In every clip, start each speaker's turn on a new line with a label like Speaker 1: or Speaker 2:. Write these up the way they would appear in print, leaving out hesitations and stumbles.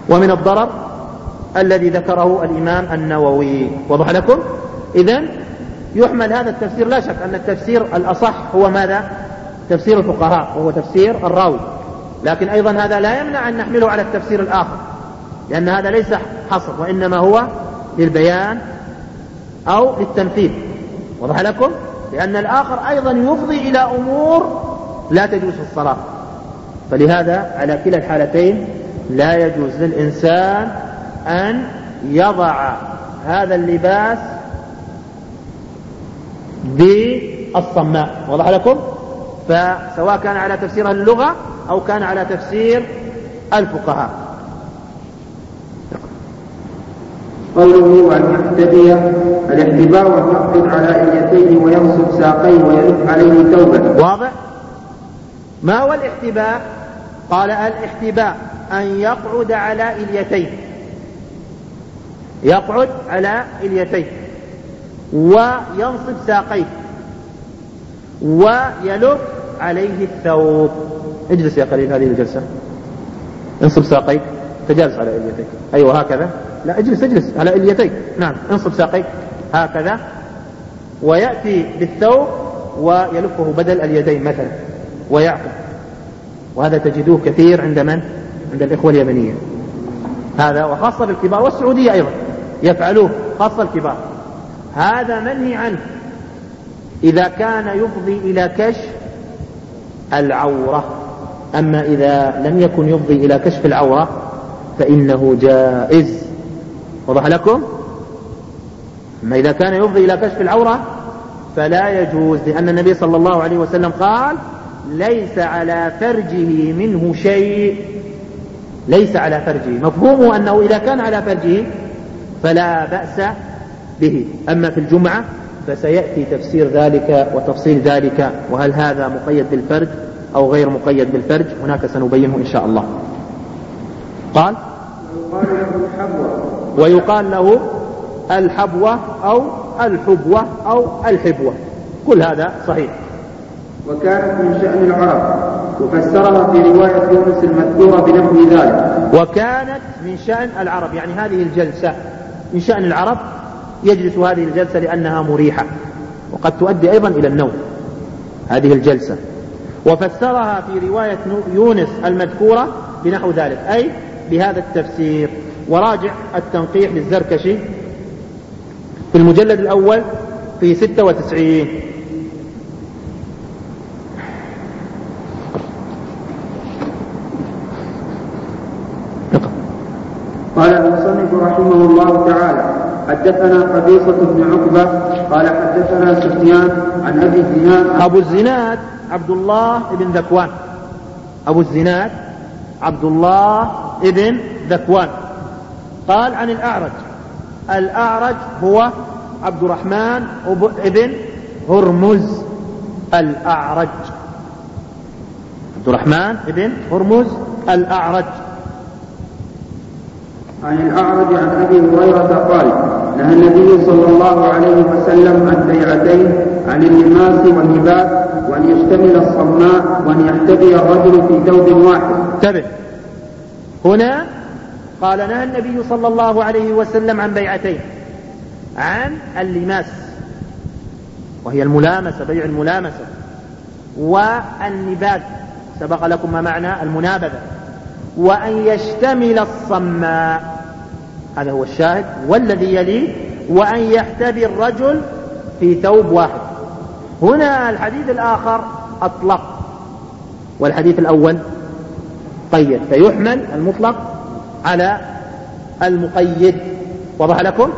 Speaker 1: ومن الضرر الذي ذكره الإمام النووي. وضح لكم؟ إذن يحمل هذا التفسير، لا شك أن التفسير الأصح هو ماذا؟ تفسير الفقهاء، وهو تفسير الراوي، لكن أيضا هذا لا يمنع أن نحمله على التفسير الآخر، لأن هذا ليس حصر، وإنما هو للبيان أو للتنفيذ. وضح لكم؟ لأن الآخر أيضا يفضي إلى أمور لا تجوز في الصلاة، فلهذا على كلا الحالتين لا يجوز للإنسان أن يضع هذا اللباس بالصماء. وضح لكم؟ فسواء كان على تفسير اللغة أو كان على تفسير الفقهاء.
Speaker 2: قوله أن يحتبي الاحتباء واليقعد على اليتين وينصب ساقيه ويلف عليه توبة.
Speaker 1: واضح؟ ما هو الاحتباء؟ قال الاحتباء أن يقعد على اليتين، يقعد على اليتين وينصب ساقيه ويلف عليه الثوب. اجلس يا قليل هذه الجلسة، انصب ساقيك، تجالس على اليتيك، أيوة هكذا، لا اجلس على اليتيك، نعم انصب ساقيك هكذا، ويأتي بالثوب ويلفه بدل اليدين مثلا ويعقد. وهذا تجدوه كثير عند من؟ عند الإخوة اليمنيين، هذا وخاصة بالكبار، والسعودية أيضا يفعلوه، خاصة الكبار. هذا منهي عنه إذا كان يفضي إلى كشف العورة، أما إذا لم يكن يفضي إلى كشف العورة فإنه جائز. وضح لكم؟ أما إذا كان يفضي إلى كشف العورة فلا يجوز، لأن النبي صلى الله عليه وسلم قال ليس على فرجه منه شيء، ليس على فرجه، مفهومه أنه إذا كان على فرجه فلا بأس به. أما في الجمعة فسيأتي تفسير ذلك وتفصيل ذلك، وهل هذا مقيد بالفرج أو غير مقيد بالفرج، هناك سنبينه إن شاء الله. قال ويقال له الحبوة أو الحبوة أو الحبوة، كل هذا صحيح.
Speaker 2: وكانت من شأن العرب، وفسرها في رواية يونس المذكورة بنحو ذلك.
Speaker 1: وكانت من شأن العرب، يعني هذه الجلسة من شأن العرب، يجلس هذه الجلسة لأنها مريحة، وقد تؤدي أيضا إلى النوم هذه الجلسة. وفسرها في رواية يونس المذكورة بنحو ذلك، أي بهذا التفسير. وراجع التنقيح للزركشي في المجلد الأول في 96.
Speaker 2: قال المصنف رحمه الله تعالى حدثنا قبيصة بن عقبة قال حدثنا سفيان عن أبي الزناد.
Speaker 1: أبو الزناد عبد الله بن ذكوان، أبو الزناد عبد الله بن ذكوان. قال عن الأعرج، الأعرج هو عبد الرحمن بن هرمز الأعرج، عبد الرحمن بن هرمز الأعرج.
Speaker 2: عن الأعرج عن أبي هريرة قال نهى النبي صلى الله عليه وسلم عن بيعتين، عن اللماس والهباء، وأن يشتمل الصماء، وأن يحتبي الرجل في ثوب واحد.
Speaker 1: انتبه، هنا قال نهى النبي صلى الله عليه وسلم عن بيعتين، عن اللماس وهي الملامسة، بيع الملامسة، والنباذ سبق لكم ما معنى المنابذة، وأن يشتمل الصماء، هذا هو الشاهد، والذي يليه وأن يحتبي الرجل في ثوب واحد. هنا الحديث الآخر أطلق والحديث الأول قيد، فيحمل المطلق على المقيد. وضح لكم؟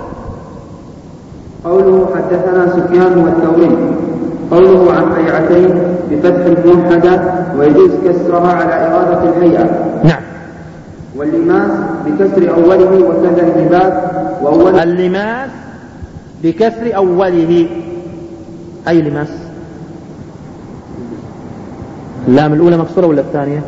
Speaker 2: قوله حدثنا سفيان والثوري، قوله عن بيعتين بفتح الموحدة ويجوز كسرها على إرادة الهيئة.
Speaker 1: نعم.
Speaker 2: واللماس بكسر أوله وكذا اللباس، وأول
Speaker 1: اللماس بكسر أوله، أي لماس؟ اللام الأولى مكسورة ولا الثانية؟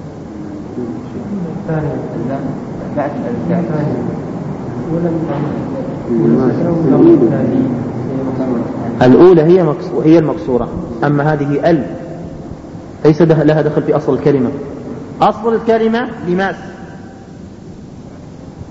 Speaker 1: الأولى هي المكسورة، أما هذه ليس لها دخل في أصل الكلمة. أصل الكلمة لماس،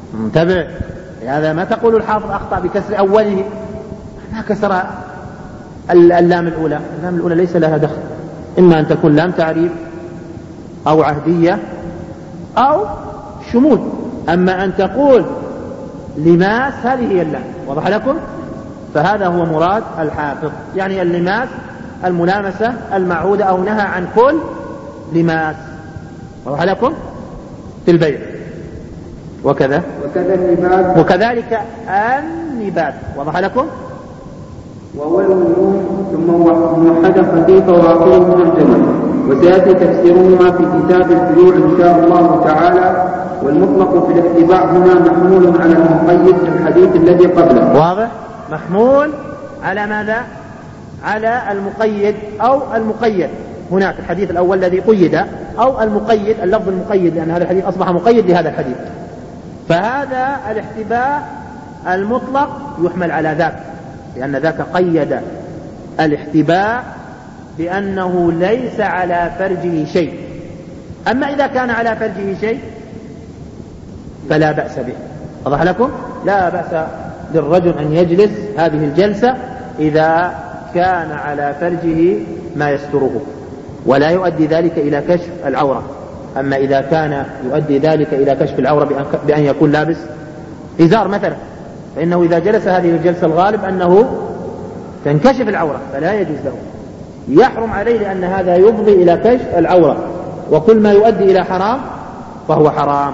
Speaker 1: انتبه، هذا ما تقول الحافظ أخطأ بكسر أوله، ما كسر اللام الأولى. اللام الأولى ليس لها دخل، إما أن تكون لام تعريف أو عهدية أو شمول. أما أن تقول لماس هذه هي اللام. وضح لكم؟ فهذا هو مراد الحافظ، يعني اللماس الملامسة المعهودة، أو نهى عن كل لماس. وضح لكم؟ في البيع. وكذا
Speaker 2: النبات،
Speaker 1: وكذلك النبات. وضح لكم؟
Speaker 2: وأول النون ثم موحدة خفيفة وآخره معجمة، وسيأتي تفسيرهما في كتاب البيوع إن شاء الله تعالى. والمطلق في الاحتباء هنا محمول على المقيد في الحديث الذي قبله.
Speaker 1: واضح؟ محمول على ماذا؟ على المقيد أو المقيد هناك الحديث الأول الذي قيد، أو المقيد اللفظ المقيد، لأن هذا الحديث أصبح مقيد لهذا الحديث. فهذا الاحتباء المطلق يحمل على ذاك، لأن ذاك قيد الاحتباء بأنه ليس على فرجه شيء. أما إذا كان على فرجه شيء فلا بأس به. أضح لكم؟ لا بأس للرجل أن يجلس هذه الجلسة إذا كان على فرجه ما يستره ولا يؤدي ذلك إلى كشف العورة. أما إذا كان يؤدي ذلك إلى كشف العورة بأن يكون لابس إزار مثلا، فإنه إذا جلس هذه الجلسة الغالب أنه تنكشف العورة، فلا يجوز له، يحرم عليه، لأن هذا يفضي إلى كشف العورة، وكل ما يؤدي إلى حرام فهو حرام.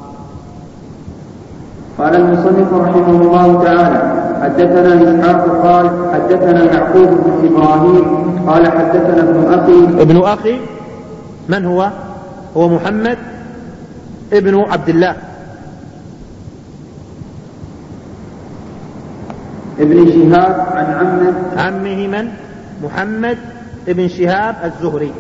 Speaker 2: قال المصنف رحمه الله تعالى: حدثنا إسحاق قال حدثنا يعقوب بن إبراهيم قال حدثنا ابن أخي.
Speaker 1: من هو؟ هو محمد ابن عبد الله
Speaker 2: ابن شهاب عن
Speaker 1: عمه من؟ محمد ابن شهاب الزهري،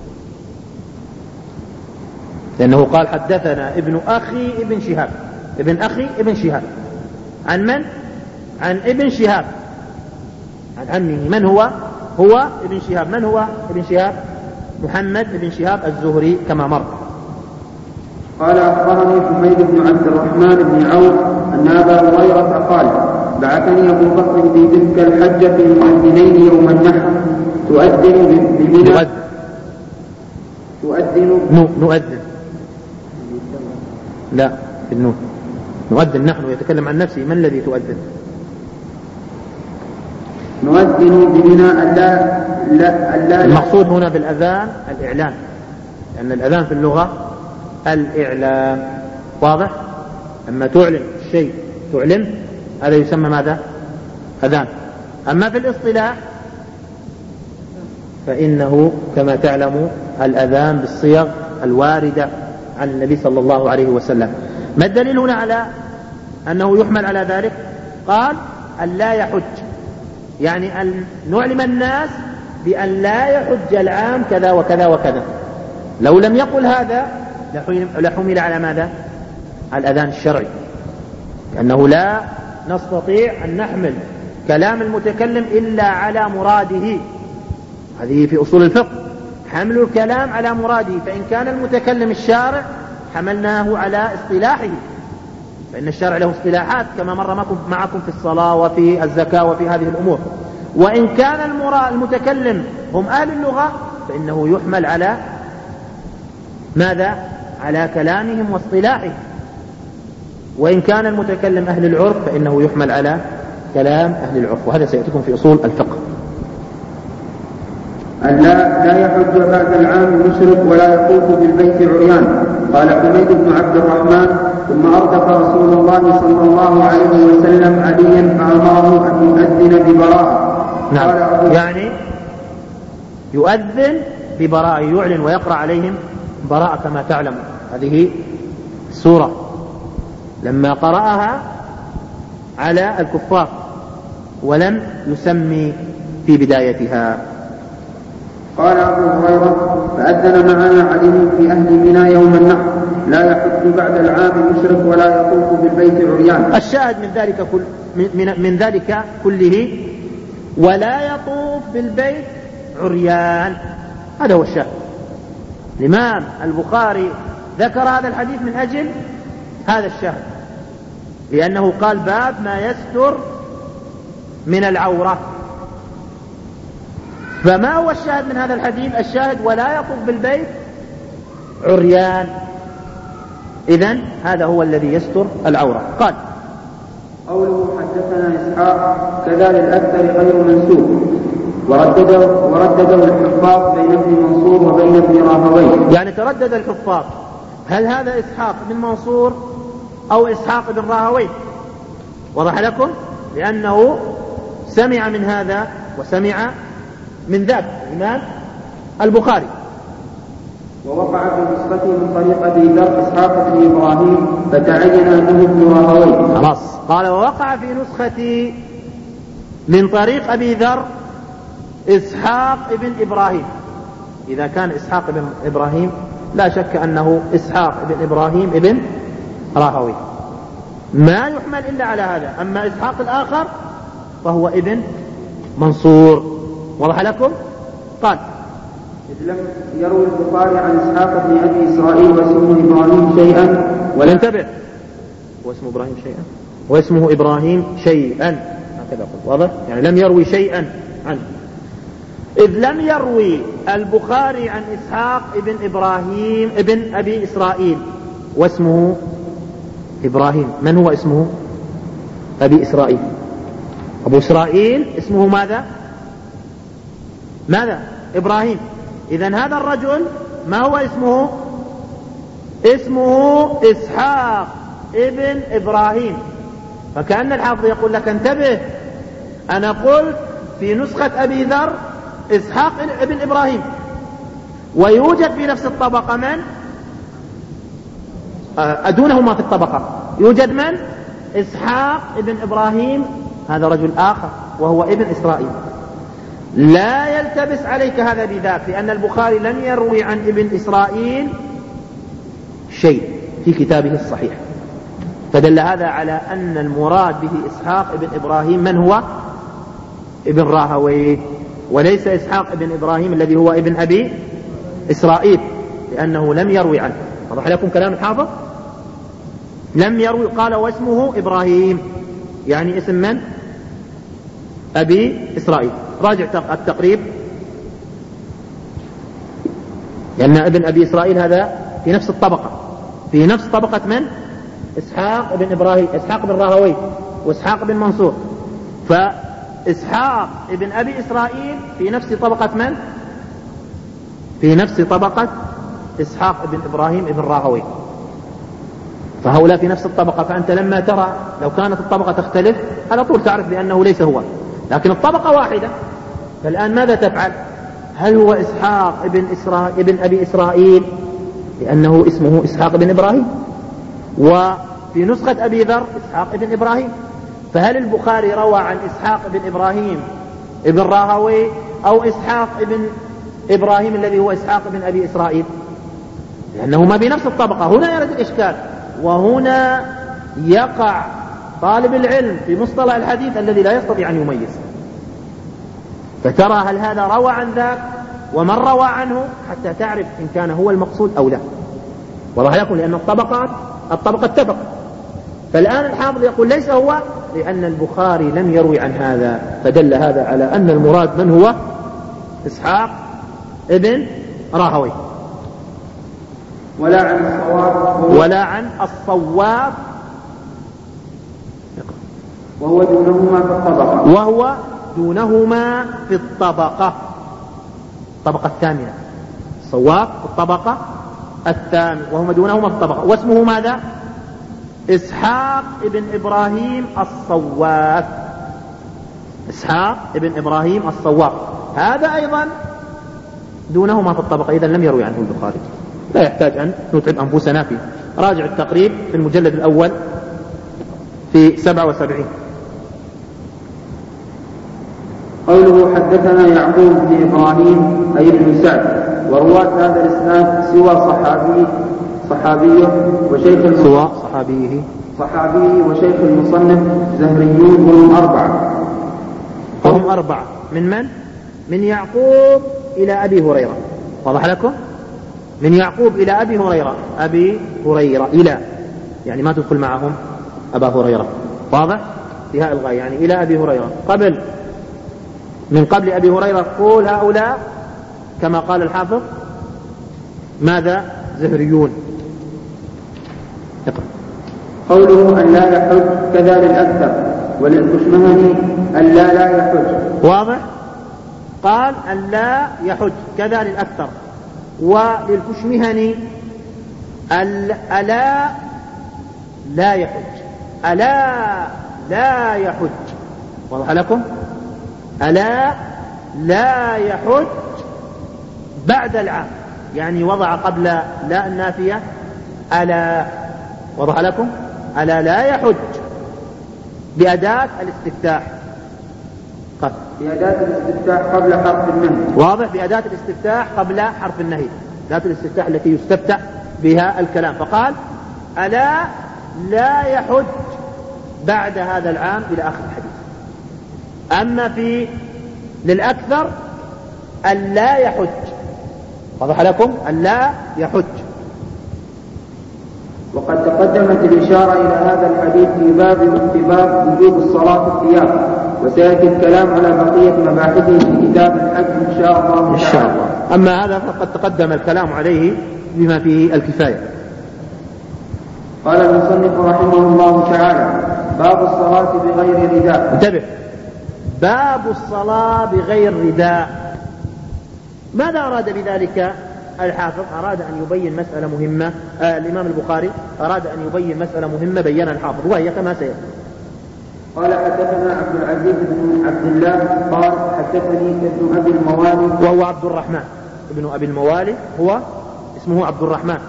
Speaker 1: لأنه قال حدثنا ابن أخي ابن شهاب، ابن أخي ابن شهاب. عن من؟ عن ابن شهاب، عن عمه. من هو؟ هو ابن شهاب. من هو ابن شهاب؟ محمد ابن شهاب الزهري كما مر.
Speaker 2: قال أخبرني حميد بن عبد الرحمن بن عوف أن أبا هريرة قال: بعثني أبو بكر في تلك الحجة في المؤذنين يوم النحر تؤذن بمنى.
Speaker 1: نؤذن لا بالنون، نؤذن نحن، يتكلم عن نفسه. من الذي تؤذن؟
Speaker 2: نؤذن بمنى.
Speaker 1: المقصود هنا بالأذان الإعلان، لأن الأذان في اللغة الإعلام. واضح؟ أما تعلن الشيء تعلن، هذا يسمى ماذا؟ أذان. أما في الاصطلاح فإنه كما تعلم الأذان بالصيغ الواردة عن النبي صلى الله عليه وسلم. ما الدليل هنا على أنه يحمل على ذلك؟ قال: أن لا يحج، يعني أن نعلم الناس بأن لا يحج العام كذا وكذا وكذا. لو لم يقل هذا لحمل على ماذا؟ على الأذان الشرعي، لأنه لا نستطيع أن نحمل كلام المتكلم إلا على مراده. هذه في أصول الفقه، حمل الكلام على مراده. فإن كان المتكلم الشارع حملناه على اصطلاحه، فإن الشارع له اصطلاحات كما مر معكم في الصلاة وفي الزكاة وفي هذه الأمور. وإن كان المتكلم هم أهل اللغة فإنه يحمل على ماذا؟ على كلامهم واصطلاحهم. وإن كان المتكلم أهل العرف فإنه يحمل على كلام أهل العرف، وهذا سيأتيكم في أصول الفقه.
Speaker 2: أن لا يحج بعد العام مشرك ولا يطوف بالبيت عريان. قال حميد بن عبد الرحمن: ثم أردف رسول الله صلى الله عليه وسلم عليا فأمره أن يؤذن ببراءة.
Speaker 1: نعم، يعني يؤذن ببراءة، يعلن ويقرأ عليهم براءة كما تعلم. هذه السورة لما قرأها على الكفار ولم يسمي في بدايتها.
Speaker 2: قال أبو هريرة: فأذن معنا علي في أهل منى يوم النحر: لا يحج بعد العام مشرك ولا يطوف بالبيت عريان.
Speaker 1: الشاهد من ذلك كله: ولا يطوف بالبيت عريان. هذا هو الشاهد. الإمام البخاري ذكر هذا الحديث من أجل هذا الشاهد، لأنه قال باب ما يستر من العورة. فما هو الشاهد من هذا الحديث؟ الشاهد ولا يطوف بالبيت عريان. إذن هذا هو الذي يستر العورة. قال
Speaker 2: قوله حدثنا إسحاق كذا للأكثر غير منسوب، وردده الحفاظ بين ابن منصور وبين ابن راهويه.
Speaker 1: يعني تردد الحفاظ هل هذا إسحاق بن منصور أو إسحاق بن راهويه؟ وضح لكم؟ لأنه سمع من هذا وسمع من ذاك الإمام البخاري.
Speaker 2: ووقع في نسخته من طريق أبي ذر إسحاق بن إبراهيم فتعين أنه ابن راهويه.
Speaker 1: خلاص. قال ووقع في نسختي من طريق أبي ذر إسحاق بن إبراهيم. إذا كان إسحاق بن إبراهيم لا شك أنه إسحاق بن إبراهيم ابن راهويه، ما يحمل إلا على هذا. أما إسحاق الآخر فهو ابن منصور. وضح لكم؟ قال
Speaker 2: إذ لم يروي البخاري عن إسحاق بن أبي إسرائيل واسمه إبراهيم شيئا.
Speaker 1: ولا انتبه، واسمه إبراهيم شيئا واسمه إبراهيم شيئا، هكذا قلت. واضح؟ يعني لم يروي شيئا عنه. إذ لم يروي البخاري عن إسحاق ابن إبراهيم ابن أبي إسرائيل واسمه إبراهيم. من هو اسمه أبي إسرائيل؟ أبو إسرائيل اسمه ماذا؟ إبراهيم. إذن هذا الرجل ما هو اسمه؟ اسمه إسحاق ابن إبراهيم. فكأن الحافظ يقول لك انتبه، أنا قلت في نسخة أبي ذر إسحاق ابن إبراهيم، ويوجد في نفس الطبقة من؟ أدونهما في الطبقة يوجد من؟ إسحاق ابن إبراهيم، هذا رجل آخر وهو ابن إسرائيل. لا يلتبس عليك هذا بذاك، لأن البخاري لم يروي عن ابن إسرائيل شيء في كتابه الصحيح. فدل هذا على أن المراد به إسحاق ابن إبراهيم من هو؟ ابن راهويه، وليس إسحاق ابن إبراهيم الذي هو ابن أبي إسرائيل، لأنه لم يروي عنه. وضح لكم كلام الحافظ؟ لم يروي. قال واسمه إبراهيم، يعني اسم من؟ أبي إسرائيل. راجع التقريب، لأن ابن أبي إسرائيل هذا في نفس الطبقة، في نفس طبقة من؟ إسحاق بن إبراهيم، إسحاق بن راهويه وإسحاق بن منصور. فإسحاق ابن أبي إسرائيل في نفس طبقة من؟ في نفس طبقة إسحاق بن إبراهيم ابن راهويه. فهؤلاء في نفس الطبقة. فأنت لما ترى لو كانت الطبقة تختلف على طول تعرف بأنه ليس هو، لكن الطبقة واحدة. فالآن ماذا تفعل؟ هل هو إسحاق ابن أبي إسرائيل لأنه اسمه إسحاق بن إبراهيم، وفي نسخة أبي ذر إسحاق بن إبراهيم. فهل البخاري روى عن إسحاق بن إبراهيم ابن راهويه أو إسحاق بن إبراهيم الذي هو إسحاق بن أبي إسرائيل؟ لأنهما بنفس الطبقة. هنا يرد الإشكال، وهنا يقع طالب العلم في مصطلح الحديث الذي لا يستطيع أن يميز. فترى هل هذا روى عن ذاك ومن روى عنه حتى تعرف إن كان هو المقصود أو لا. وراح يقول لأن الطبقة اتفق. فالآن الحافظ يقول ليس هو، لأن البخاري لم يروي عن هذا. فدل هذا على أن المراد من هو؟ إسحاق ابن راهويه.
Speaker 2: ولا عن الصواب وهو دونهما
Speaker 1: في الطبقة الطبقة الثامنة. الصواب في الطبقة الثامنة وهما دونهما في الطبقة. واسمه ماذا؟ إسحاق ابن إبراهيم الصواب. إسحاق ابن إبراهيم الصواب هذا أيضا دونهما في الطبقة. إذن لم يروي عنه البخاري، لا يحتاج أن نتعب أنفسنا فيه. راجع التقريب في المجلد الأول في 77.
Speaker 2: قوله حدثنا يعقوب بن إبراهيم أي بن سعد، ورواة هذا الإسناد سوى صحابيه وشيخ المصنف زهريون، وهم أربعة.
Speaker 1: من يعقوب إلى أبي هريرة. واضح لكم؟ من يعقوب إلى أبي هريرة إلى، يعني ما تدخل معهم أبا هريرة. واضح؟ في هاء الغاية يعني إلى أبي هريرة. من قبل أبي هريرة قول هؤلاء كما قال الحافظ ماذا؟ زهريون. اقرأ.
Speaker 2: قوله أن لا يحج كذا للأكثر، وللكشمهني أن لا يحج.
Speaker 1: واضح؟ قال أن لا يحج كذا للأكثر، وللكشمهني ألا لا يحج، ألا لا يحج. واضح لكم؟ ألا لا يحج بعد العام، يعني وضع قبل لا النافية ألا. وضح لكم؟ ألا لا يحج بأداة الاستفتاح،
Speaker 2: بأداة الاستفتاح قبل حرف النهي.
Speaker 1: واضح؟ بأداة الاستفتاح قبل حرف النهي، أداة الاستفتاح التي يستفتح بها الكلام. فقال ألا لا يحج بعد هذا العام إلى آخر الحديث. أما للأكثر أن لا يحج. واضح لكم؟ أن لا يحج.
Speaker 2: وقد تقدمت الإشارة إلى هذا الحديث في باب وجوب الصلاة في الثياب، وسيأتي الكلام على بقية مباحثه في كتاب الحج إن شاء الله.
Speaker 1: إن شاء الله. أما هذا فقد تقدم الكلام عليه بما فيه الكفاية.
Speaker 2: قال المصنف رحمه الله تعالى: باب الصلاة بغير رداء.
Speaker 1: انتبه، باب الصلاة بغير رداء. ماذا أراد بذلك الحافظ؟ أراد أن يبين مسألة مهمة. الإمام البخاري أراد أن يبين مسألة مهمة بينها الحافظ، وهي كما سيأتي.
Speaker 2: قال حدثنا عبد العزيز بن عبد الله قال حدثني ابن أبي الموالي،
Speaker 1: وهو عبد الرحمن ابن أبي الموالي، هو اسمه عبد الرحمن،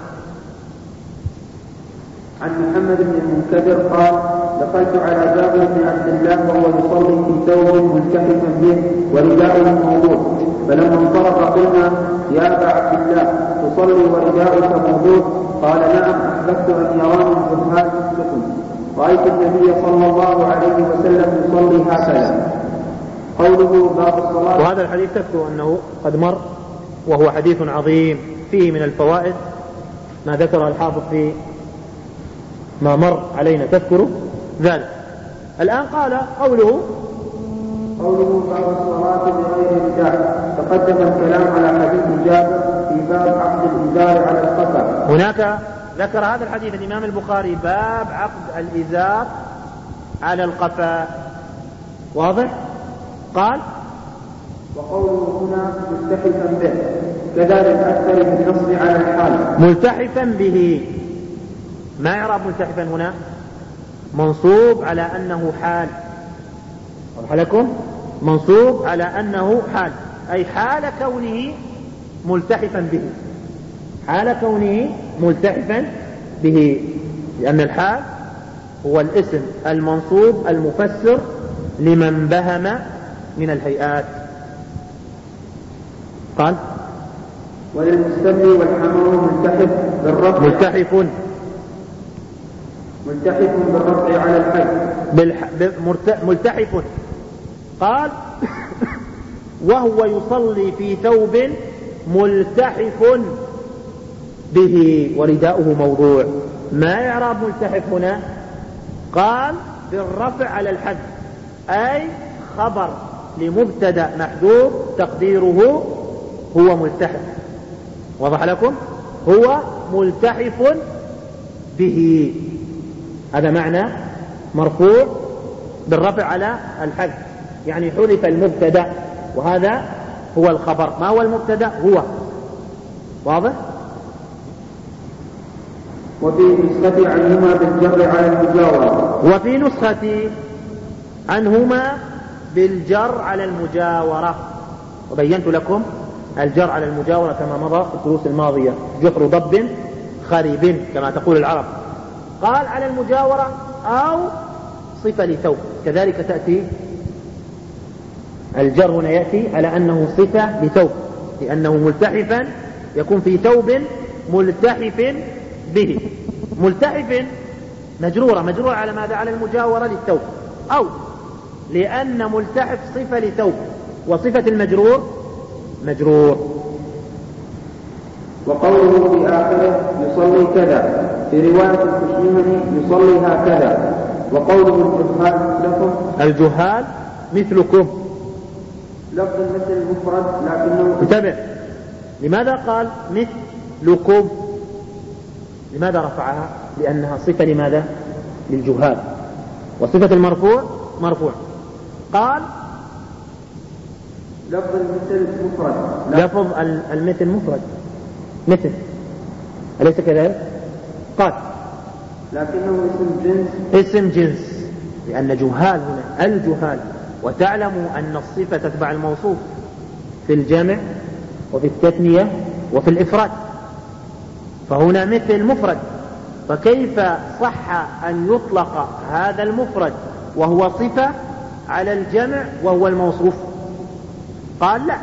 Speaker 2: عن محمد بن المنكدر قال دخلت على جابر بن عبد الله وهو يصلي في ثوب ملتحفا به ورداؤه موضوع، فلما انصرف قلنا: يا أبا عبد الله تصلي ورداؤك موضوع؟ قال: نعم، أحببت أن يراني الجهال مثلكم، رأيت النبي صلى الله عليه وسلم يصلي هكذا. قوله باب الصلاة.
Speaker 1: وهذا الحديث تذكر أنه قد مر، وهو حديث عظيم فيه من الفوائد ما ذكر الحافظ في ما مر علينا، تذكر ذلك. الآن قال قوله
Speaker 2: باب الصلاة بغير رداء. تقدم الكلام على حديث جابر في باب عقد الإزار على القفا.
Speaker 1: هناك ذكر هذا الحديث الإمام البخاري باب عقد الإزار على القفا. واضح؟ قال:
Speaker 2: وقوله هنا ملتحفا به كذلك أكثر بالنصب على الحال.
Speaker 1: ملتحفا به، ما يعرف ملتحفا هنا؟ منصوب على أنه حال. واضح لكم؟ منصوب على أنه حال، أي حال كونه ملتحفا به، حال كونه ملتحفا به، لأن الحال هو الاسم المنصوب المفسر لمن بهم من الهيئات. قال:
Speaker 2: وللمستملي والحمام ملتحف بالرفع. ملتحف بالرفع على الحج.
Speaker 1: ملتحف. قال: وهو يصلي في ثوب ملتحف به ورداؤه موضوع. ما يعرب ملتحف هنا؟ قال: بالرفع على الحج، أي خبر لمبتدأ محذوف تقديره هو ملتحف. وضح لكم؟ هو ملتحف به، هذا معنى مرفوع بالرفع على الحج، يعني حذف المبتدأ وهذا هو الخبر. ما هو المبتدأ؟ هو. واضح؟
Speaker 2: وفي نسخة عنهما بالجر على المجاورة.
Speaker 1: وفي نسخة عنهما بالجر على المجاورة، وبينت لكم الجر على المجاورة كما مضى في الدروس الماضية: جحر ضب خريب كما تقول العرب. قال: على المجاورة أو صفة لثوب، كذلك تأتي الجر هنا يأتي على أنه صفة لثوب، لأنه ملتحفا يكون في ثوب ملتحف به. ملتحف مجرورة على ماذا؟ على المجاورة للثوب، أو لأن ملتحف صفة لثوب، وصفة المجرور مجرور.
Speaker 2: وقوله في آخره يصلي كذا، في رواية الكشمهني يصلي هكذا. وقوله
Speaker 1: الجهال مثلكم
Speaker 2: لفظ مثل المفرد لكنه
Speaker 1: انتبه، لماذا قال مثلكم؟ لماذا رفعها؟ لأنها صفة لماذا؟ للجهال، وصفة المرفوع مرفوع. قال
Speaker 2: لفظ المثل مفرد،
Speaker 1: لفظ المثل مفرد مثل، أليس كذلك؟ قال
Speaker 2: لكنه اسم جنس،
Speaker 1: اسم جنس، لأن جهال هنا الجهال، وتعلموا أن الصفة تتبع الموصوف في الجمع وفي التثنية وفي الإفراد، فهنا مثل مفرد، فكيف صح أن يطلق هذا المفرد وهو صفة على الجمع وهو الموصوف؟ قال لا،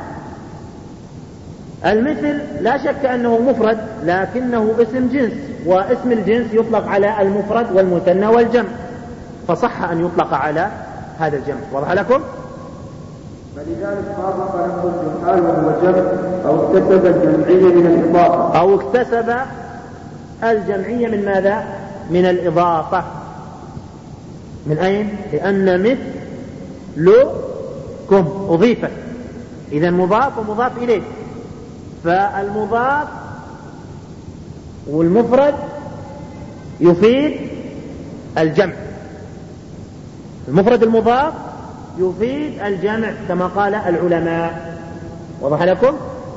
Speaker 1: المثل لا شك أنه مفرد لكنه اسم جنس، واسم الجنس يطلق على المفرد والمثنى والجمع، فصح أن يطلق على هذا الجمع. واضح لكم؟
Speaker 2: فلذلك طابق لفظ الجهال وهو جمع، أو اكتسب الجمعية من الإضافة،
Speaker 1: أو اكتسب الجمعية من ماذا؟ من الإضافة. من أين؟ لأن مثلكم أضيفت، إذا مضاف ومضاف إليه، فالمضاف والمفرد يفيد الجمع، المفرد المضاف يفيد الجمع كما قال العلماء. واضح لكم؟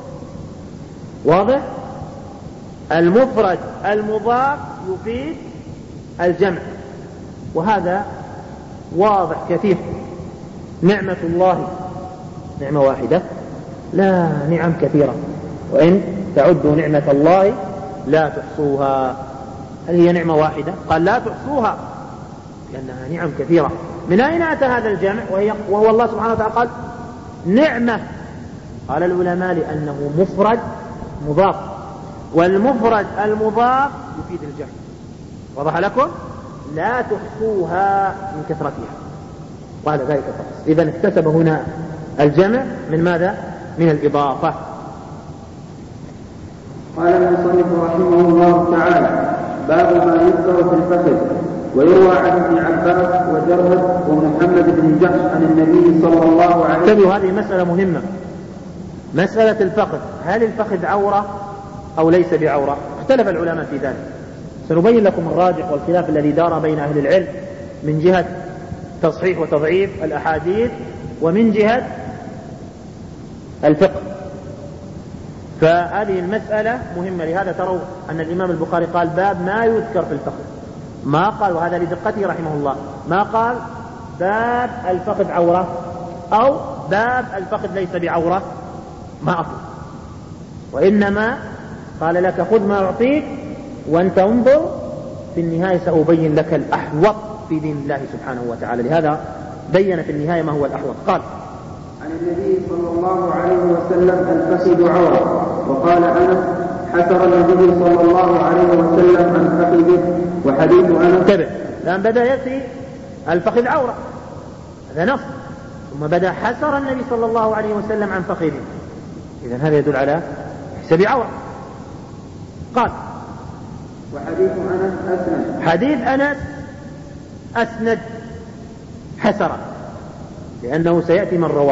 Speaker 1: واضح؟ المفرد المضاف يفيد الجمع، وهذا واضح كثير. نعمة الله نعمة واحدة؟ لا، نعم كثيرة، وإن تعدوا نعمة الله لا تحصوها. هل هي نعمة واحدة؟ قال لا تحصوها، لأنها نعم كثيرة. من أين أتى هذا الجمع وهو الله سبحانه وتعالى قال نعمة؟ قال العلماء لأنه مفرد مضاف، والمفرد المضاف يفيد الجمع. وضح لكم؟ لا تحصوها من كثرتها، قال ذلك التفصيل. إذن اكتسب هنا الجمع من ماذا؟ من الإضافة.
Speaker 2: قال المصنف رحمه الله تعالى: باب ما يذكر في الفخذ. ويروى عن ابن عباس وجرد ومحمد بن جحش عن النبي صلى الله عليه وسلم.
Speaker 1: انتبهوا، هذه مسألة مهمة، مسألة الفخذ، هل الفخذ عورة أو ليس بعورة؟ اختلف العلماء في ذلك، سنبين لكم الراجح والخلاف الذي دار بين أهل العلم من جهة تصحيح وتضعيف الأحاديث ومن جهة الفقه. فهذه المسألة مهمة، لهذا تروا أن الإمام البخاري قال باب ما يذكر في الفخذ، ما قال، وهذا لدقته رحمه الله، ما قال باب الفخذ عورة أو باب الفخذ ليس بعورة، ما أقول، وإنما قال لك خذ ما أعطيك وأنت انظر، في النهاية سأبين لك الأحوط في دين الله سبحانه وتعالى. لهذا بين في النهاية ما هو الأحوط. قال
Speaker 2: عن النبي صلى الله عليه وسلم: الفخذ عورة. وقال أنس: حسر النبي صلى الله عليه وسلم عن فخذه. وحديث أنس
Speaker 1: تبع، الآن بدأ يأتي الفخذ عورة، هذا نص، ثم بدأ حسر النبي صلى الله عليه وسلم عن فخذه، إذن هذا يدل على ليس بعورة. قال
Speaker 2: وحديث أنس أسند.
Speaker 1: حديث أنس أسند حسرا، لأنه سيأتي من رواه.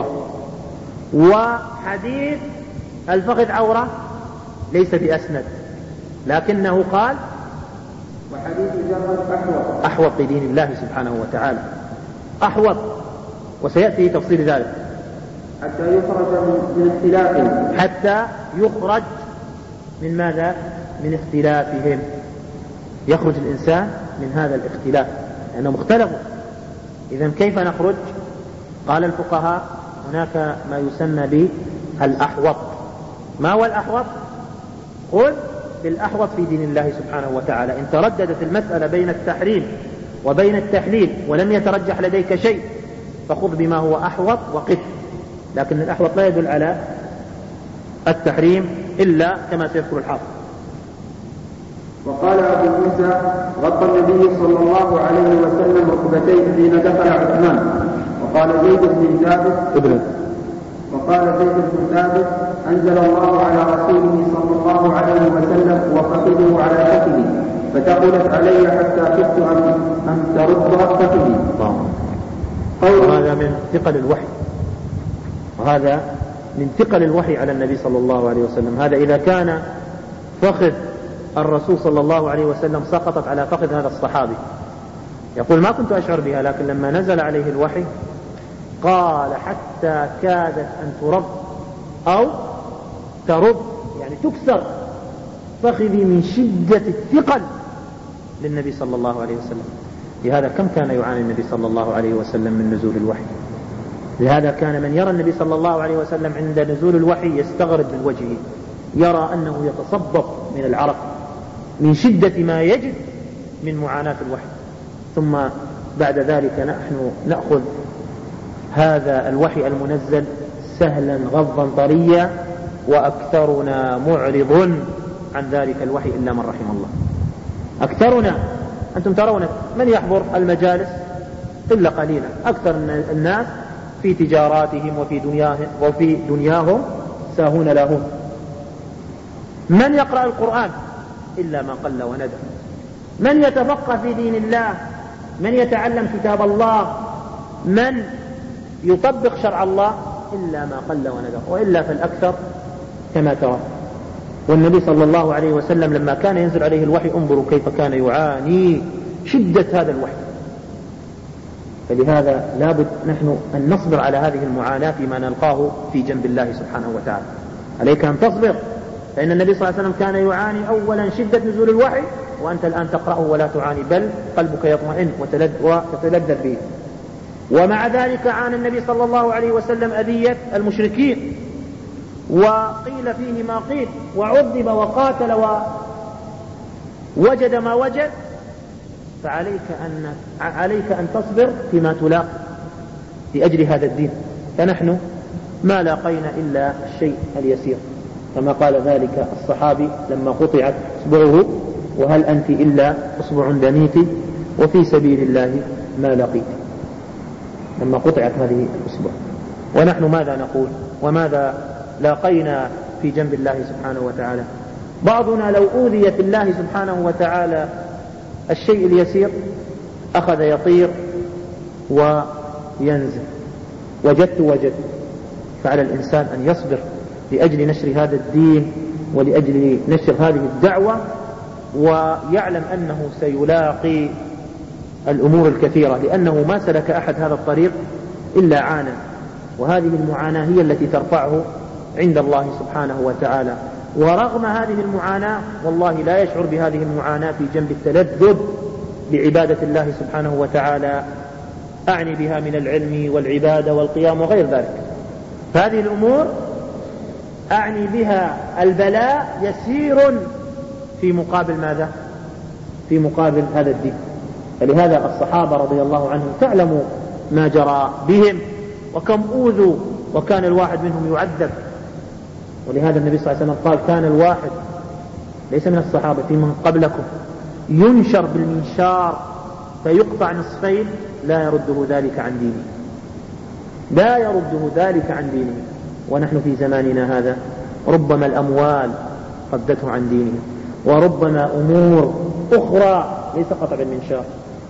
Speaker 1: وحديث الفخذ عورة ليس بأسند، لكنه قال
Speaker 2: وحديث جرد
Speaker 1: أحوط في دين الله سبحانه وتعالى، أحوط، وسيأتي تفصيل ذلك.
Speaker 2: حتى يخرج من اختلافهم،
Speaker 1: حتى يخرج من ماذا؟ من اختلافهم، يخرج الإنسان من هذا الاختلاف لأنهم اختلفوا. إذن كيف نخرج؟ قال الفقهاء هناك ما يسمى بالأحوط. ما هو الأحوط؟ خذ بالأحوط في دين الله سبحانه وتعالى. إن ترددت المسألة بين التحريم وبين التحليل ولم يترجح لديك شيء فخذ بما هو أحوط وقف، لكن الأحوط لا يدل على التحريم إلا كما سيذكر الحافظ.
Speaker 2: وقال أبو موسى: غطى النبي صلى الله عليه وسلم ركبتيه حين دخل عثمان. وقال زيد بن ثابت: أنزل الله على رسوله صلى الله عليه ثقلت علي حتى خفت أن ترد فخذي.
Speaker 1: وهذا من ثقل الوحي، وهذا من ثقل الوحي على النبي صلى الله عليه وسلم. هذا إذا كان فخذ الرسول صلى الله عليه وسلم سقطت على فخذ هذا الصحابي، يقول ما كنت أشعر بها، لكن لما نزل عليه الوحي قال حتى كادت أن ترد أو ترد، يعني تكسر فخذي من شدة الثقل للنبي صلى الله عليه وسلم. لهذا كم كان يعاني النبي صلى الله عليه وسلم من نزول الوحي. لهذا كان من يرى النبي صلى الله عليه وسلم عند نزول الوحي يستغرب من وجهه، يرى أنه يتصبب من العرق من شدة ما يجد من معاناة الوحي. ثم بعد ذلك نحن نأخذ هذا الوحي المنزل سهلا غضا طريا، وأكثرنا معرض عن ذلك الوحي إلا من رحم الله. أكثرنا، أنتم ترون من يحضر المجالس إلا قليلا. أكثر الناس في تجاراتهم وفي دنياهم ساهون لاهون. من يقرأ القرآن إلا ما قل وندى. من يتفقه في دين الله، من يتعلم كتاب الله، من يطبق شرع الله إلا ما قل وندى، وإلا فالأكثر كما ترى. والنبي صلى الله عليه وسلم لما كان ينزل عليه الوحي انظروا كيف كان يعاني شدة هذا الوحي. فلهذا لابد نحن أن نصبر على هذه المعاناة فيما نلقاه في جنب الله سبحانه وتعالى. عليك أن تصبر، فإن النبي صلى الله عليه وسلم كان يعاني أولا شدة نزول الوحي، وأنت الآن تقرأه ولا تعاني، بل قلبك يطمئن وتتلذذ به. ومع ذلك عانى النبي صلى الله عليه وسلم أذية المشركين، وقيل فيه ما قيل، وعذب وقاتل ووجد ما وجد. فعليك أن تصبر فيما تلاقي في أجل هذا الدين. فنحن ما لاقينا إلا الشيء اليسير، كما قال ذلك الصحابي لما قطعت اصبعه: وهل أنت إلا اصبع دنيت وفي سبيل الله ما لقيت. لما قطعت هذه الأصبع. ونحن ماذا نقول وماذا لاقينا في جنب الله سبحانه وتعالى؟ بعضنا لو أوذي في الله سبحانه وتعالى الشيء اليسير أخذ يطير وينزل. وجدت. فعلى الإنسان أن يصبر لأجل نشر هذا الدين ولأجل نشر هذه الدعوة، ويعلم أنه سيلاقي الأمور الكثيرة، لأنه ما سلك أحد هذا الطريق إلا عانى. وهذه المعاناة هي التي ترفعه عند الله سبحانه وتعالى. ورغم هذه المعاناة والله لا يشعر بهذه المعاناة في جنب التلذذ بعبادة الله سبحانه وتعالى، أعني بها من العلم والعبادة والقيام وغير ذلك. فهذه الأمور أعني بها البلاء يسير في مقابل ماذا؟ في مقابل هذا الدين. فلهذا الصحابة رضي الله عنهم تعلموا ما جرى بهم وكم أوذوا، وكان الواحد منهم يعذب. ولهذا النبي صلى الله عليه وسلم قال: كان الواحد ليس من الصحابة، في من قبلكم ينشر بالمنشار فيقطع نصفين لا يرده ذلك عن دينه. لا يرده ذلك عن دينه. ونحن في زماننا هذا ربما الأموال صدته عن دينه، وربما أمور أخرى ليس قطع بالمنشار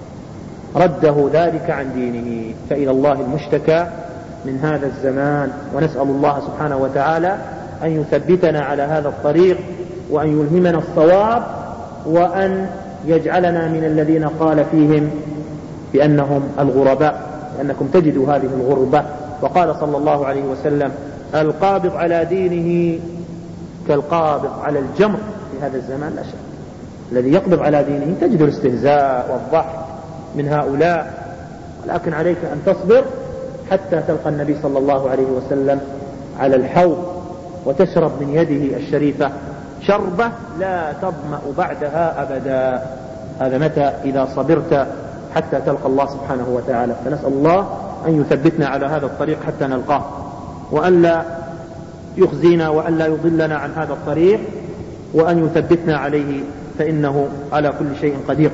Speaker 1: رده ذلك عن دينه. فإلى الله المشتكى من هذا الزمان. ونسأل الله سبحانه وتعالى أن يثبتنا على هذا الطريق، وأن يلهمنا الصواب، وأن يجعلنا من الذين قال فيهم بأنهم الغرباء، لأنكم تجدوا هذه الغربة. وقال صلى الله عليه وسلم: القابض على دينه كالقابض على الجمر. في هذا الزمان لا شك الذي يقبض على دينه تجد الاستهزاء والضحك من هؤلاء، ولكن عليك أن تصبر حتى تلقى النبي صلى الله عليه وسلم على الحوض وتشرب من يده الشريفة شربة لا تظمأ بعدها أبدا. هذا متى؟ إذا صبرت حتى تلقى الله سبحانه وتعالى. فنسأل الله أن يثبتنا على هذا الطريق حتى نلقاه، وأن لا يخزينا وأن لا يضلنا عن هذا الطريق، وأن يثبتنا عليه، فإنه على كل شيء قدير.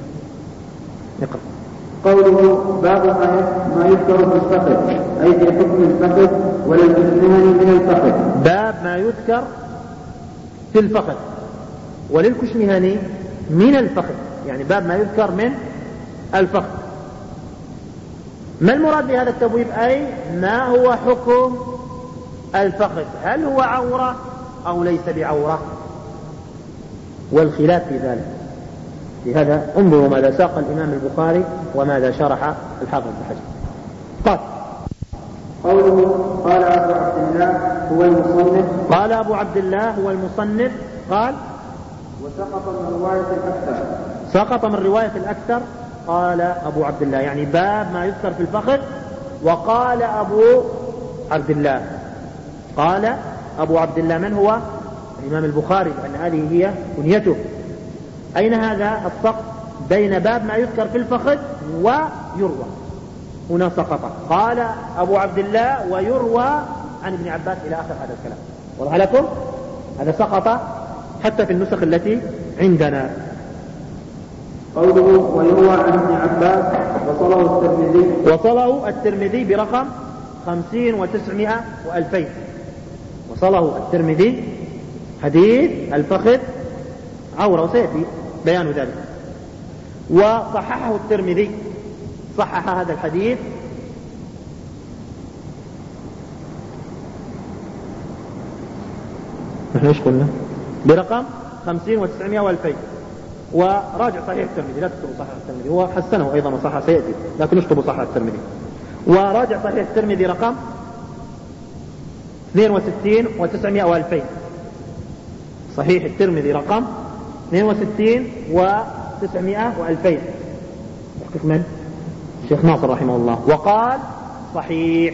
Speaker 1: نقرأ
Speaker 2: قوله: باب ما يذكر في الفقه، أي في حكم الفقه وللكشمهاني من الفقه.
Speaker 1: باب ما يذكر في الفقه وللكشمهاني من الفخذ، يعني باب ما يذكر من الفخذ. ما المراد بهذا التبويب؟ أي ما هو حكم الفخذ، هل هو عورة أو ليس بعورة؟ والخلاف في ذلك. لهذا انظروا ماذا ساق الإمام البخاري وماذا شرح الحافظ بن حجر. قال
Speaker 2: قوله قال أبو عبد الله هو المصنف،
Speaker 1: قال أبو عبد الله هو المصنف، قال
Speaker 2: وسقط من رواية الأكثر،
Speaker 1: سقط من رواية الأكثر. قال أبو عبد الله يعني باب ما يذكر في الفخذ. وقال أبو عبد الله، قال أبو عبد الله من هو؟ الإمام البخاري، لأن هذه هي كنيته. أين هذا السقط بين باب ما يذكر في الفخذ ويروى؟ هنا سقط. قال أبو عبد الله ويروى عن ابن عباس إلى آخر هذا الكلام. واضح لكم؟ هذا سقط حتى في النسخ التي عندنا.
Speaker 2: قوله ويروى عن ابن عباس
Speaker 1: وصله الترمذي برقم 50 و900 و2000. وصله الترمذي حديث الفخذ عورة، وسيأتي بيان ذلك. وصححه الترمذي، صحح هذا الحديث نحن ايش قلنا؟ برقم 50 و900 و2000. وراجع صحيح الترمذي، لا تكتبوا صحيح الترمذي، هو حسنه أيضا وصحح سيأتي، لكن اكتبوا صحيح الترمذي. وراجع صحيح الترمذي رقم 62 و900 و2000. صحيح الترمذي رقم 62 و900 و2000. تحقيق من؟ الشيخ ناصر رحمه الله. وقال صحيح.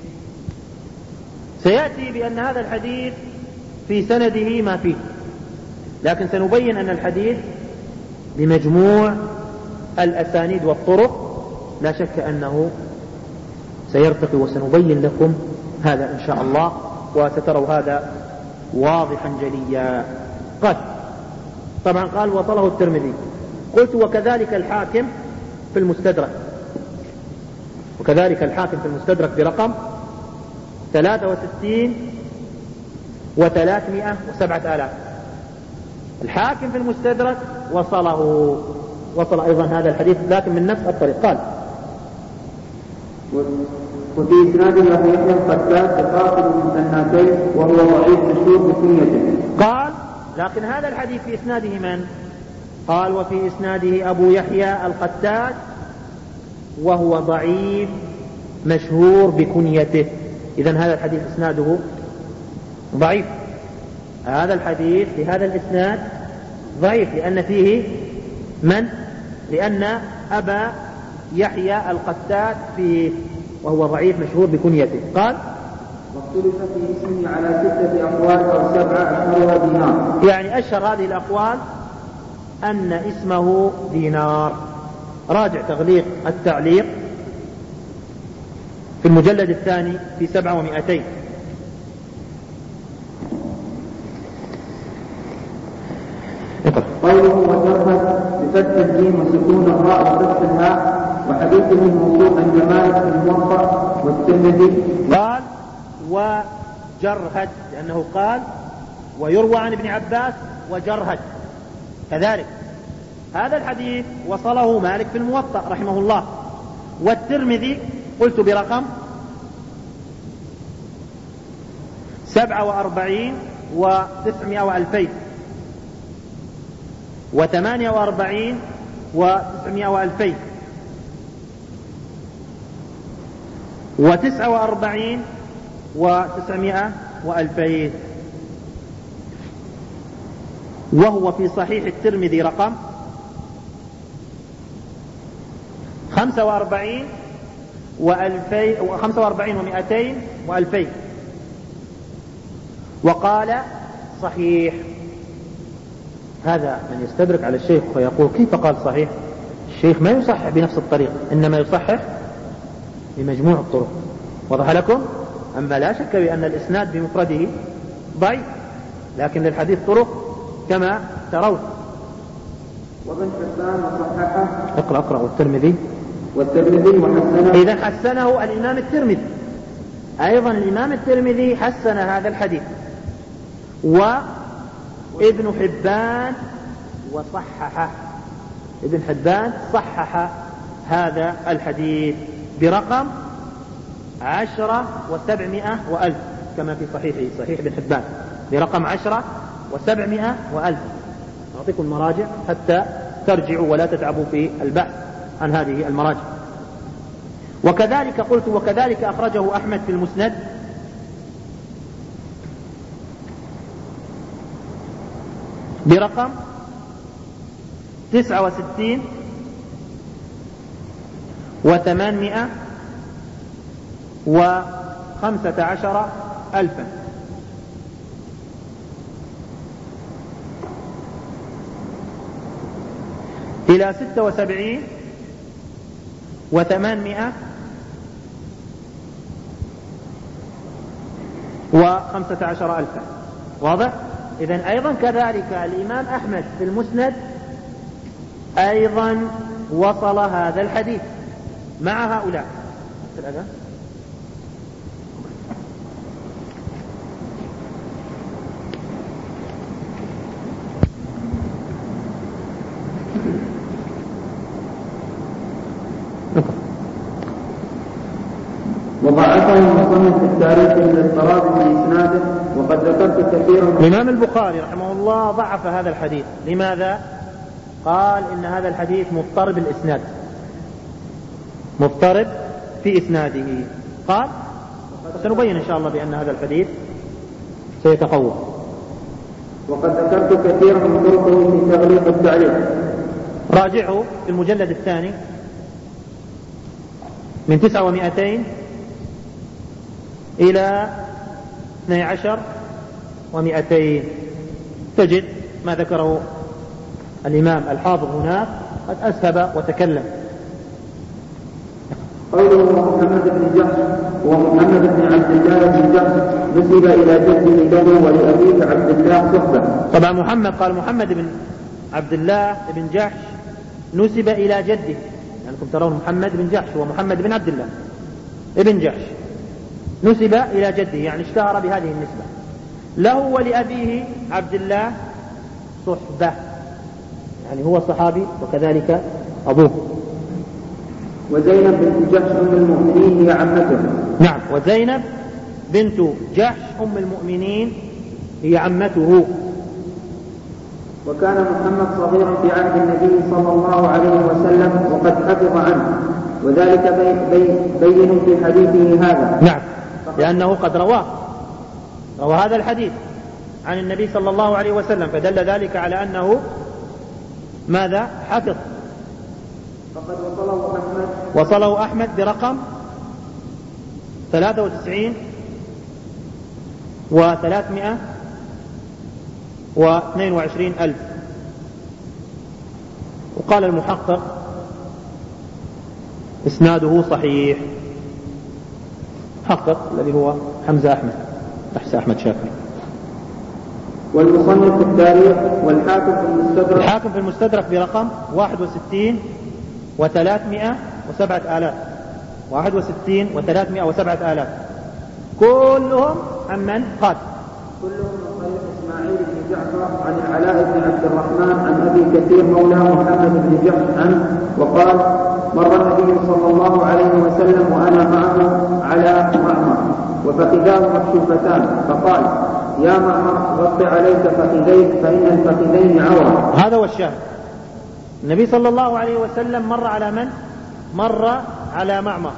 Speaker 1: سيأتي بأن هذا الحديث في سنده ما فيه، لكن سنبين أن الحديث بمجموع الأسانيد والطرق لا شك أنه سيرتقي، وسنبين لكم هذا إن شاء الله، وستروا هذا واضحا جليا. قال طبعا قال وصله الترمذي. قلت وكذلك الحاكم في المستدرك، وكذلك الحاكم في المستدرك برقم 63 و300 و7000. الحاكم في المستدرك وصل أيضا هذا الحديث لكن من نفس الطريق. قال
Speaker 2: وفي إسناده أبو يحيى القتاد قاتل المثناتين وهو ضعيف مشهور بكنيته.
Speaker 1: قال لكن هذا الحديث في إسناده من؟ قال وفي إسناده أبو يحيى القتاد وهو ضعيف مشهور بكنيته. إذن هذا الحديث إسناده ضعيف. هذا الحديث بهذا الإسناد ضعيف، لأن فيه من؟ لأن أبا يحيى القتاد فيه وهو ضعيف مشهور بكنيته. قال
Speaker 2: واختلف في اسمه على 6 أقوال أو 7 أشهرها دينار.
Speaker 1: يعني أشهر هذه الأقوال أن اسمه دينار. راجع تغليق التعليق في المجلد الثاني في 700.
Speaker 2: قوله وجرهد بفتح الجيم وسكون الراء وفتح الهاء، وحديثه موصول عن مالك في الموطأ والترمذي.
Speaker 1: قال وجرهد لأنه قال ويروى عن ابن عباس وجرهد كذلك. هذا الحديث وصله مالك في الموطأ رحمه الله، والترمذي قلت برقم 47 و900 و2000 و48 و900 و2000 و49 و900 و2000. وهو في صحيح الترمذي رقم 45 و200 و2000. وقال صحيح. هذا من يستدرك على الشيخ ويقول كيف قال صحيح؟ الشيخ ما يصحح بنفس الطريق، إنما يصحح بمجموع الطرق. وضح لكم؟ أما لا شك بأن الإسناد بمفرده ضعيف، لكن للحديث طرق كما ترون.
Speaker 2: وابن حبان وصححه.
Speaker 1: اقرأ والترمذي
Speaker 2: وحسنه.
Speaker 1: إذا حسنه الإمام الترمذي، أيضا الإمام الترمذي حسن هذا الحديث، وابن حبان وصححه. ابن حبان صحح هذا الحديث برقم 10 و700 وألف كما في صحيح ابن حبان برقم 10 و700 وألف. أعطيكم المراجع حتى ترجعوا ولا تتعبوا في البحث عن هذه المراجع. وكذلك قلت وكذلك أخرجه أحمد في المسند برقم 69 و815 ألفا. إلى 76 و815 ألفا. واضح؟ إذن أيضا كذلك الإمام أحمد في المسند أيضا وصل هذا الحديث مع هؤلاء.
Speaker 2: وضعفه المصنف في التاريخ للاضطراب في اسناده وقد ذكرت كثيرا.
Speaker 1: الإمام البخاري رحمه الله ضعف هذا الحديث. لماذا؟ قال إن هذا الحديث مضطرب الإسناد، مضطرب في إسناده. قال سنبين إن شاء الله بأن هذا الحديث سيتقوى.
Speaker 2: وقد ذكرت كثيرا من طرقه في تغليق التعليق.
Speaker 1: راجعه في المجلد الثاني من 900 إلى 12 و200 تجد ما ذكره الإمام الحافظ هناك قد أسهب وتكلم.
Speaker 2: قوله محمد بن جحش ومحمد بن عبد الله بن جحش نسب إلى جده له ولأبيه عبد الله صحبة.
Speaker 1: طبعا محمد قال محمد بن عبد الله بن جحش نسب إلى جده، لأنكم ترون محمد بن جحش ومحمد بن عبد الله ابن جحش نسب إلى جده، يعني اشتهر بهذه النسبة. له ولأبيه عبد الله صحبة، يعني هو صحابي وكذلك أبوه.
Speaker 2: وزينب بنت جحش أم المؤمنين هي عمته.
Speaker 1: نعم، وزينب بنت جحش أم المؤمنين هي عمته.
Speaker 2: وكان محمد صغيرا في عهد النبي صلى الله عليه وسلم وقد حفظ عنه، وذلك بين في حديثه هذا.
Speaker 1: نعم، لأنه قد روى هذا الحديث عن النبي صلى الله عليه وسلم، فدل ذلك على أنه ماذا؟ حفظ.
Speaker 2: فقد
Speaker 1: وصله أحمد برقم 93 و322 ألف. وقال المحقق إسناده صحيح، حقق الذي هو حمزة أحمد بحث أحمد شاكر.
Speaker 2: والمصنف في التاريخ والحاكم في المستدرك.
Speaker 1: الحاكم في المستدرك برقم 61 و307 آلاف. 61 و307 آلاف كلهم عمن قال؟
Speaker 2: كلهم من طريق إسماعيل بن جعفر عن العلاء بن عبد الرحمن عن أبي كثير مولى محمد بن جحش عنه وقال: مر النبي صلى الله عليه وسلم وأنا معه على معمر وفخذاه مكشوفتان فقال: يا معمر غط عليك فخذيك فإن الفخذين عورة.
Speaker 1: هذا هو الشاهد. النبي صلى الله عليه وسلم مر على من؟ مر على معمر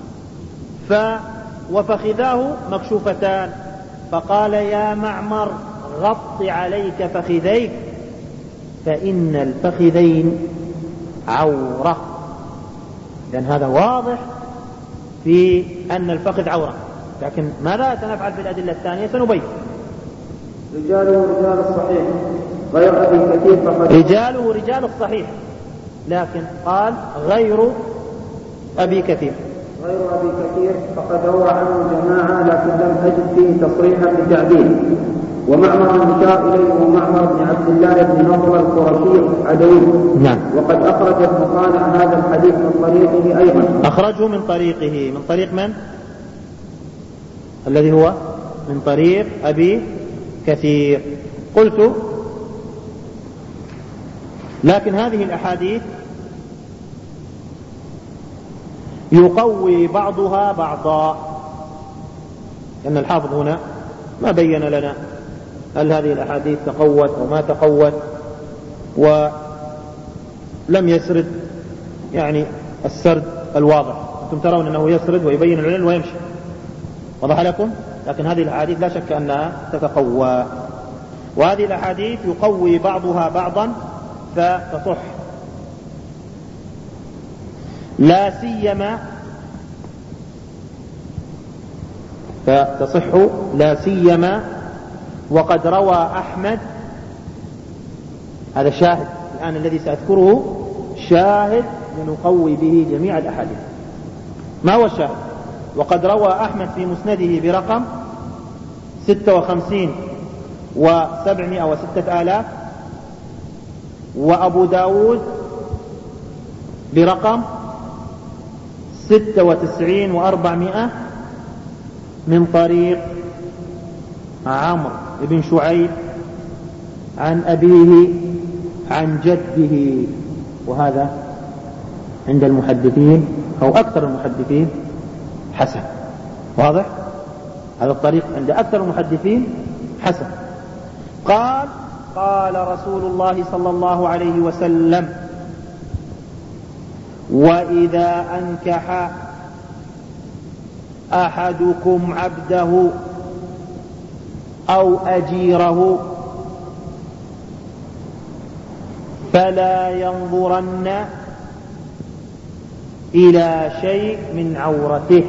Speaker 1: وفخذاه مكشوفتان فقال: يا معمر غط عليك فخذيك فإن الفخذين عورة. لأن هذا واضح في أن الفخذ عورة، لكن ماذا سنفعل في الأدلة الثانية سنبين.
Speaker 2: رجاله رجال الصحيح غير أبي كثير فقد
Speaker 1: رجاله رجال الصحيح، لكن قال غير أبي كثير.
Speaker 2: غير أبي كثير فقد روى عنه جماعة لكن لم أجد فيه تصريحا بتعديل. ومعمر المشار إليه ومعمر بن عبد الله بن نضر القرشي عدوي.
Speaker 1: نعم.
Speaker 2: وقد أخرج ابن صالح هذا الحديث من طريقه أيضا.
Speaker 1: أخرجه من طريقه، من طريق من؟ الذي هو من طريق أبي كثير. قلت لكن هذه الأحاديث يقوي بعضها بعضا، لأن الحافظ هنا ما بين لنا هل هذه الأحاديث تقوت أو ما تقوت، ولم يسرد يعني السرد الواضح. أنتم ترون أنه يسرد ويبين العلل ويمشي، وضح لكم؟ لكن هذه الأحاديث لا شك أنها تتقوى، وهذه الأحاديث يقوي بعضها بعضا فتصح، لا سيما فتصح لا سيما وقد روى أحمد. هذا شاهد الآن الذي سأذكره شاهد لنقوي به جميع الأحاديث. ما هو الشاهد؟ وقد روى أحمد في مسنده برقم 56,706,000، وأبو داود برقم 96,400 من طريق عمرو بن شعيب عن أبيه عن جده، وهذا عند المحدثين أو أكثر المحدثين حسن. واضح؟ هذا الطريق عند أكثر المحدثين حسن. قال رسول الله صلى الله عليه وسلم: وإذا أنكح أحدكم عبده أو أجيره فلا ينظرن إلى شيء من عورته.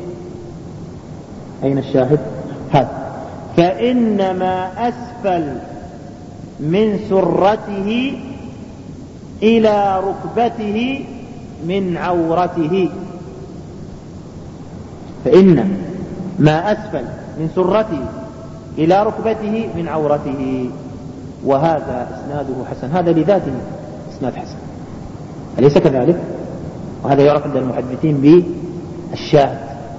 Speaker 1: أين الشاهد؟ هذا: فإنما أسفل من سرته إلى ركبته من عورته. فإن ما أسفل من سرته إلى ركبته من عورته. وهذا إسناده حسن، هذا لذاته إسناد حسن، أليس كذلك؟ وهذا يعرف عند المحدثين بالشاهد،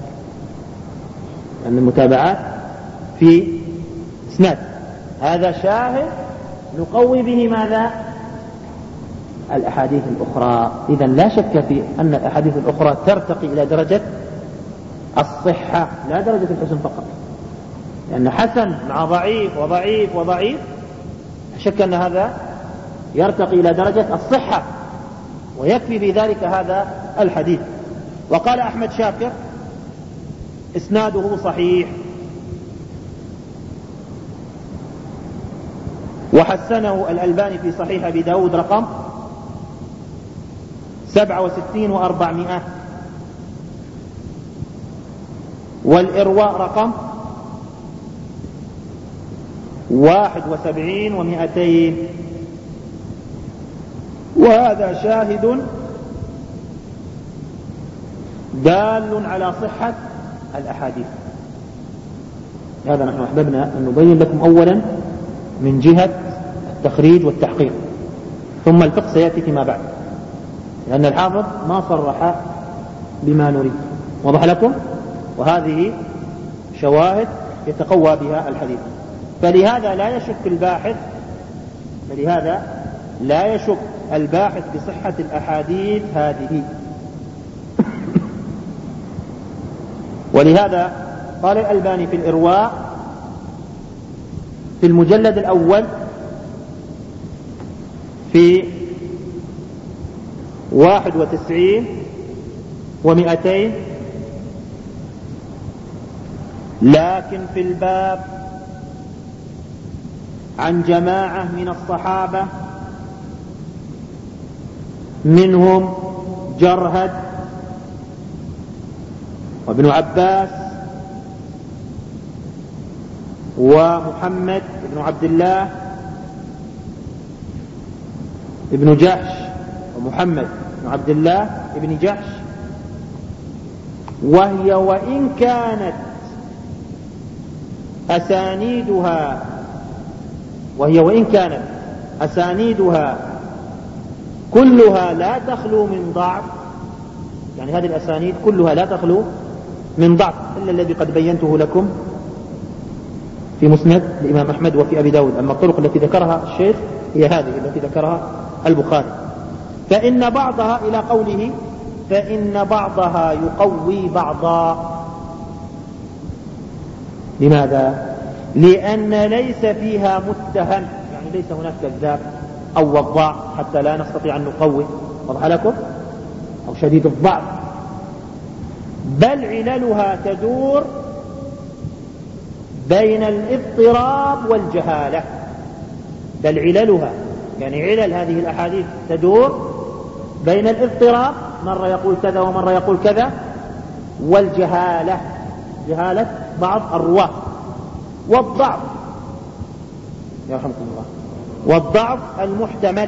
Speaker 1: لأن المتابعات في إسناد. هذا شاهد نقوي به ماذا؟ الأحاديث الأخرى. إذن لا شك في أن الأحاديث الأخرى ترتقي إلى درجة الصحة لا درجة الحسن فقط، لأن حسن مع ضعيف وضعيف وضعيف لا شك أن هذا يرتقي إلى درجة الصحة، ويكفي في ذلك هذا الحديث. وقال أحمد شاكر: إسناده صحيح، وحسنه الألباني في صحيح أبي داود رقم 67,400، والإرواء رقم 71,200. وهذا شاهد دال على صحة الأحاديث. هذا نحن أحببنا أن نبين لكم أولا من جهة التخريج والتحقيق، ثم الفقه سيأتي فيما بعد، لأن الحافظ ما صرح بما نريد. وضح لكم؟ وهذه شواهد يتقوى بها الحديث. فلهذا لا يشك الباحث بصحة الأحاديث هذه. ولهذا قال الألباني في الإرواء في المجلد الأول في 91,200: لكن في الباب عن جماعة من الصحابة منهم جرهد وابن عباس ومحمد بن عبد الله ابن جحش ومحمد بن عبد الله ابن جحش، وهي وإن كانت أسانيدها كلها لا تخلو من ضعف، يعني هذه الأسانيد كلها لا تخلو من ضعف إلا الذي قد بينته لكم في مسند الإمام أحمد وفي أبي داود. أما الطرق التي ذكرها الشيخ هي هذه التي ذكرها البخاري. فإن بعضها إلى قوله فإن بعضها يقوي بعضا. لماذا؟ لأن ليس فيها متهم، يعني ليس هناك كذاب أو وضاع حتى لا نستطيع أن نقوي، واضح لكم؟ أو شديد الضعف، بل عللها تدور بين الاضطراب والجهالة. بل عللها يعني علل هذه الأحاديث تدور بين الاضطراب، مرة يقول كذا ومرة يقول كذا، والجهالة، جهالة بعض الرواة، والضعف يرحمكم الله، والضعف المحتمل.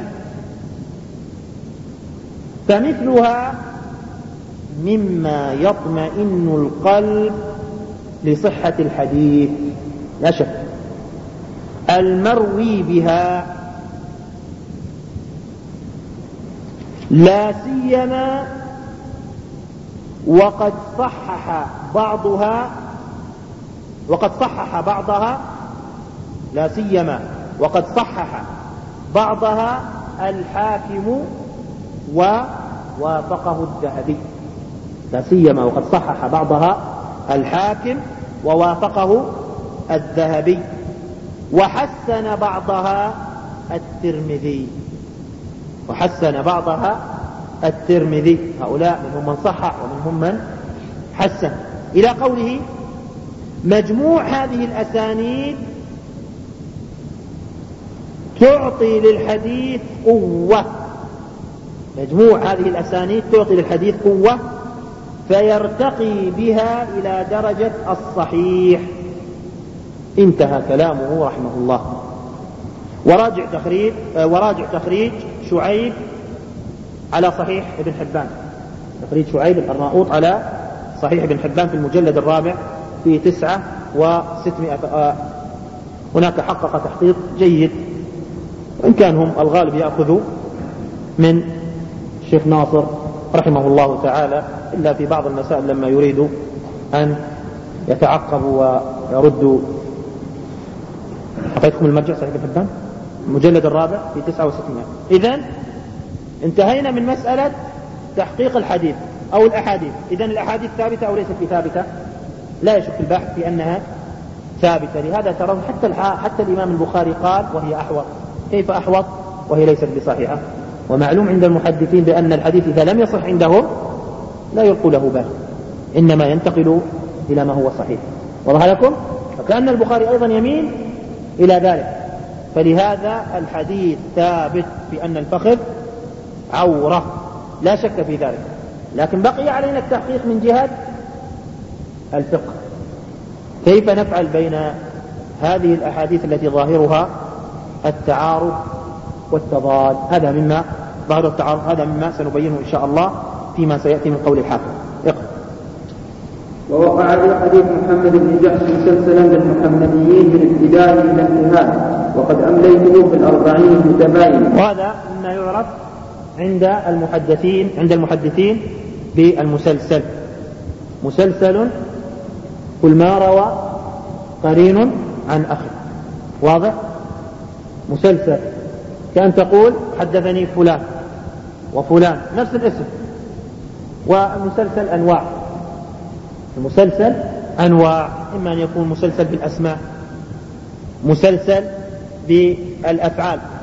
Speaker 1: فمثلها مما يطمئن القلب لصحة الحديث لا شك المروي بها، لا سيما وقد صحح بعضها لا سيما وقد صحح بعضها الحاكم ووافقه الذهبي. لا سيما وقد صحح بعضها الحاكم ووافقه الذهبي، وحسن بعضها الترمذي. هؤلاء منهم من صحح ومنهم من حسن. إلى قوله مجموع هذه الأسانيد تعطي للحديث قوة، فيرتقي بها إلى درجة الصحيح. انتهى كلامه رحمه الله. وراجع تخريج شعيب على صحيح ابن حبان، تخريج شعيب الأرناؤوط على صحيح ابن حبان في المجلد الرابع في 9,600. هناك حقق تحقيق جيد، وإن كان هم الغالب يأخذوا من الشيخ ناصر رحمه الله تعالى، إلا في بعض المسائل لما يريدوا أن يتعقبوا ويردوا. أعطيتكم المرجع صحيح ابن حبان المجلد الرابع في 9,600. إذن انتهينا من مسألة تحقيق الحديث أو الأحاديث. إذن الأحاديث ثابتة أو ليست بثابتة؟ لا يشك الباحث في أنها ثابتة. لهذا ترون حتى الإمام البخاري قال وهي أحوط. كيف أحوط وهي ليست بصحيحة؟ ومعلوم عند المحدثين بأن الحديث إذا لم يصح عندهم لا يلقوا له بال، إنما ينتقل إلى ما هو صحيح. وضح لكم؟ فكأن البخاري أيضا يميل إلى ذلك. فلهذا الحديث ثابت بأن الفخذ عورة، لا شك في ذلك. لكن بقي علينا التحقيق من جهة الفقه، كيف نفعل بين هذه الأحاديث التي ظاهرها التعارض والتضاد. هذا مما ظاهر التعارض، هذا مما سنبينه إن شاء الله فيما سيأتي من قول الحافظ. اقرأ.
Speaker 2: ووقع في حديث محمد بن جحش مسلسلا بالمحمديين من ابتداء إلى انتهاء، وقد أمليته في 40 متباينة.
Speaker 1: وهذا مما يعرف عند المحدثين بالمسلسل. مسلسل كل ما روى قرين عن أخي. واضح؟ مسلسل كأن تقول حدثني فلان وفلان نفس الاسم. والمسلسل أنواع، المسلسل أنواع، إما أن يكون مسلسل بالأسماء، مسلسل بالأفعال